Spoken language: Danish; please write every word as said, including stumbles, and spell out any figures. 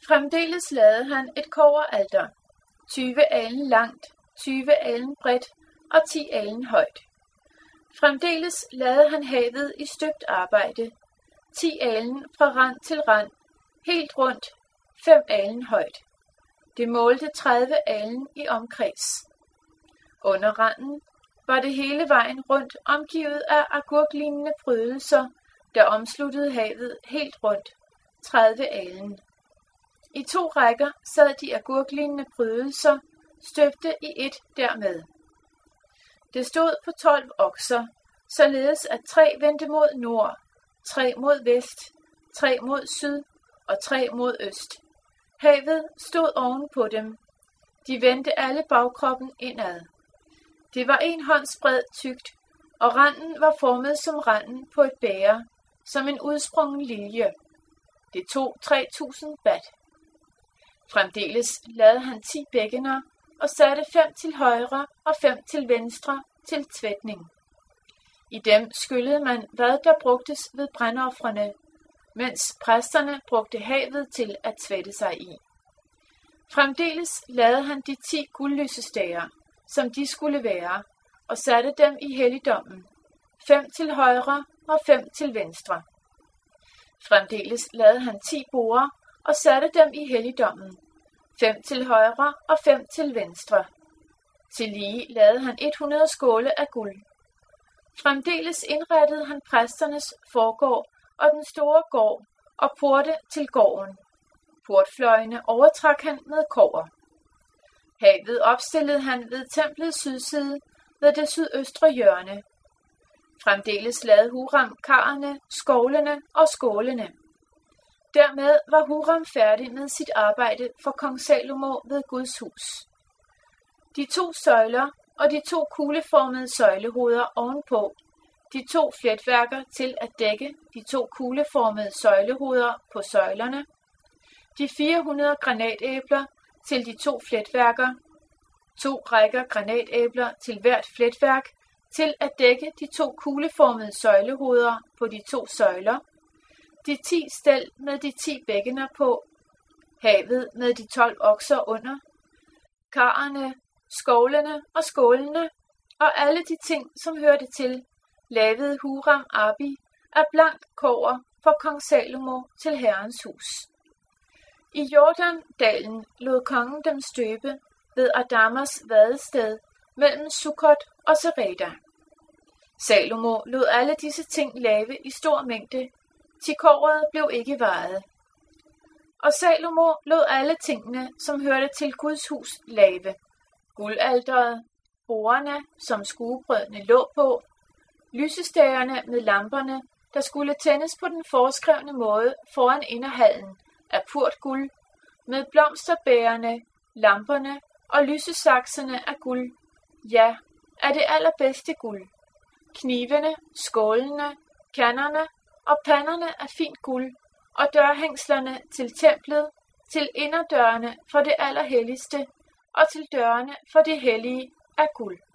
Fremdeles lavede han et kobberalter, tyve alen langt, tyve alen bredt og ti alen højt. Fremdeles lavede han havet i støbt arbejde, ti alen fra rand til rand, helt rundt, fem alen højt. Det målte tredive alen i omkreds. Under randen var det hele vejen rundt omgivet af agurklignende prydelser, der omsluttede havet helt rundt, tredive alen. I to rækker sad de agurklignende prydelser, støbte i et dermed. Det stod på tolv okser, således at tre vendte mod nord, tre mod vest, tre mod syd og tre mod øst. Havet stod oven på dem. De vendte alle bagkroppen indad. Det var en hånds bred tykt, og randen var formet som randen på et bæger, som en udsprungen lilje. Det tog tre tusind bat. Fremdeles lavede han ti bækkener og satte fem til højre og fem til venstre til tvætning. I dem skyllede man, hvad der brugtes ved brandofrene, mens præsterne brugte havet til at tvætte sig i. Fremdeles lavede han de ti guldlysestager, som de skulle være, og satte dem i helligdommen, fem til højre og fem til venstre. Fremdeles lavede han ti borer og satte dem i helligdommen, fem til højre og fem til venstre. Tillige lavede han hundrede skåle af guld. Fremdeles indrettede han præsternes forgård og den store gård og porte til gården. Portfløjene overtrak han med kobber. Havet opstillede han ved templets sydside ved det sydøstre hjørne. Fremdeles lavede Huram karrene, skovlene og skålene. Dermed var Huram færdig med sit arbejde for kong Salomo ved Guds hus. De to søjler og de to kugleformede søjlehoveder ovenpå, de to fletværker til at dække de to kugleformede søjlehoveder på søjlerne, de fire hundrede granatæbler til de to fletværker, to rækker granatæbler til hvert fletværk til at dække de to kugleformede søjlehoveder på de to søjler, de ti stel med de ti bækkener på, havet med de tolv okser under, karrene, skovlene og skålene og alle de ting, som hørte til, lavede Huram Abi af blankt kobber for kong Salomo til Herrens hus. I Jordandalen lod kongen dem støbe ved Adamas vadested mellem Sukkot og Sereda. Salomo lod alle disse ting lave i stor mængde, til kobberet blev ikke vejet. Og Salomo lod alle tingene, som hørte til Guds hus, lave. Guldalteret, bordene, som skuebrødene lå på, lysestagerne med lamperne, der skulle tændes på den foreskrevne måde foran inderhallen af purt guld, med blomsterbærerne, lamperne og lysesakserne af guld, ja, af det allerbedste guld. Knivene, skålene, kanderne og panderne af fint guld, og dørhængslerne til templet, til inderdørene for det allerhelligste, og til dørene for det hellige af guld.